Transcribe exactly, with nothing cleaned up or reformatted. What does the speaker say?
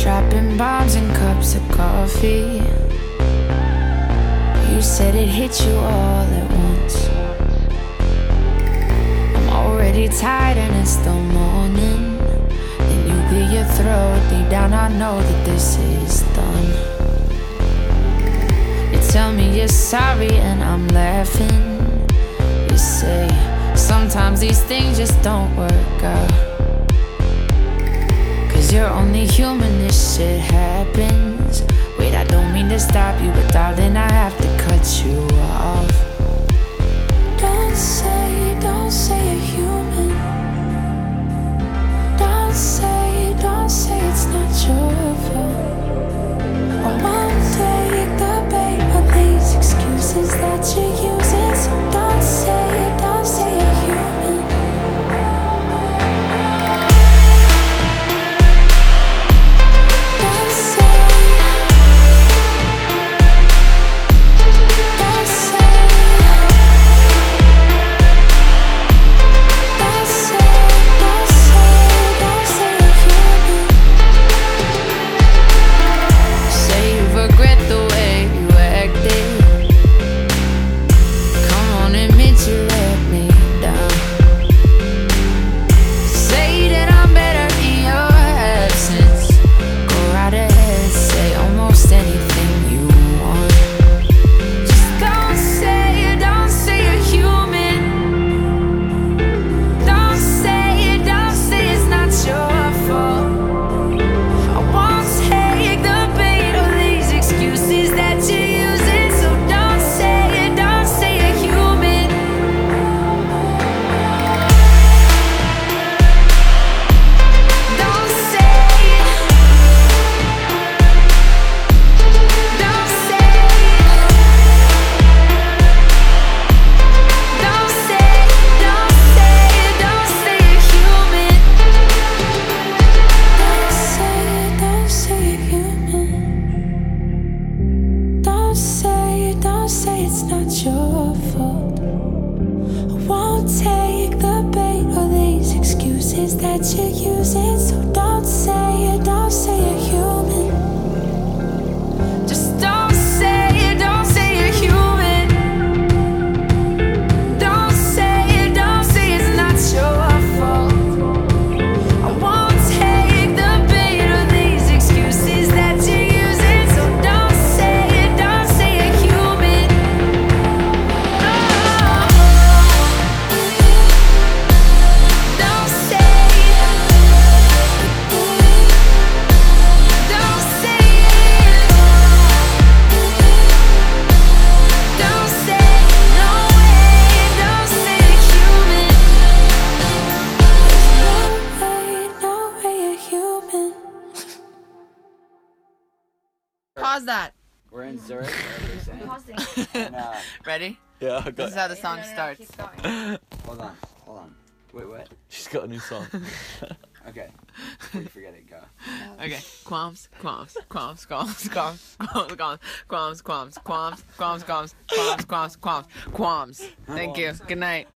dropping bombs in cups of coffee. You said it hit you all at once. I'm already tired and it's still morning. Then you clear your throat. Deep down I know that this is done. You tell me you're sorry and I'm laughing. You say sometimes these things just don't work out. Cause you're only human, this shit happens. Wait, I don't mean to stop you, but darling, I have to cut you off. Don't say, don't say you're human. Don't say, don't say it's not your fault. I won't take the bait of these excuses that you're using. So don't say, don't say you're human. Don't say, don't say, don't say, don't say, don't say you're human. Say you regret the way you acted. Come on, admit you let me down. Say that I'm better in your absence. Go right ahead, say almost anything you want. Just don't say it, don't say you're human. Don't say it, don't say it's not your fault. I won't take the bait of these excuses that you're using. So don't say it, don't say you're human. Don't say it. Don't say it. Don't say it, don't say it, don't say you're human. Don't say it, don't say you're human. Don't say it, don't say it's not your fault. I won't take the bait of these excuses that you're using. So don't say it, don't say you're human. Just don't say it, don't say you're human. Don't say it, don't say it's not your fault. I won't take the bait of these excuses that you're using. So don't say it, don't say you're human. No. Don't say it. Don't say it. Don't say it. No way. Don't say you're human. No way, no way you're human. Pause that. We're in Zurich. And, uh, Ready? Yeah, I This got is how the song starts. hold on, hold on. Wait, what? She's got a new song. Okay. Before you forget it, go. Okay. Qualms, qualms, qualms, qualms, qualms, qualms, qualms, qualms, qualms, qualms, qualms, qualms, qualms, qualms, qualms, qualms. Thank you. Good night.